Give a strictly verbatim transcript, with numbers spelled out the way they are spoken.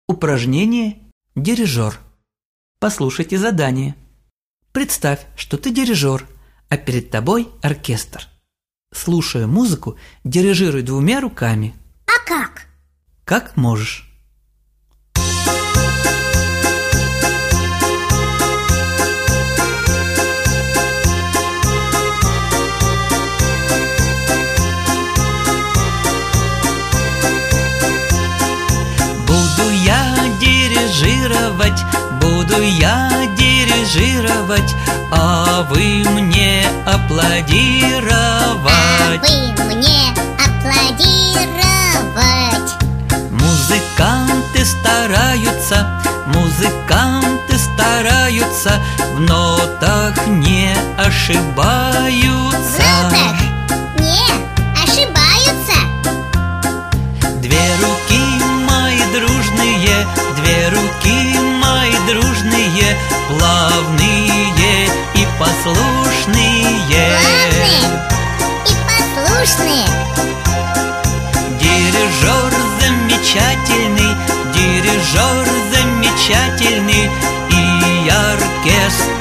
Упражнение «Дирижер». Послушайте задание. Представь, что ты дирижер, а перед тобой оркестр. Слушая музыку, дирижируй двумя руками. А как? Как можешь. Буду я дирижировать, буду я дирижировать, а вы мне аплодировать. А вы мне аплодировать. Музыканты стараются, музыканты стараются, в нотах не ошибаются. В нотах не ошибаются. Две руки мои дружные, две руки мои дружные, плавные и послушные. Плавные и послушные. Дирижер замечательный, дирижер замечательный, и оркестр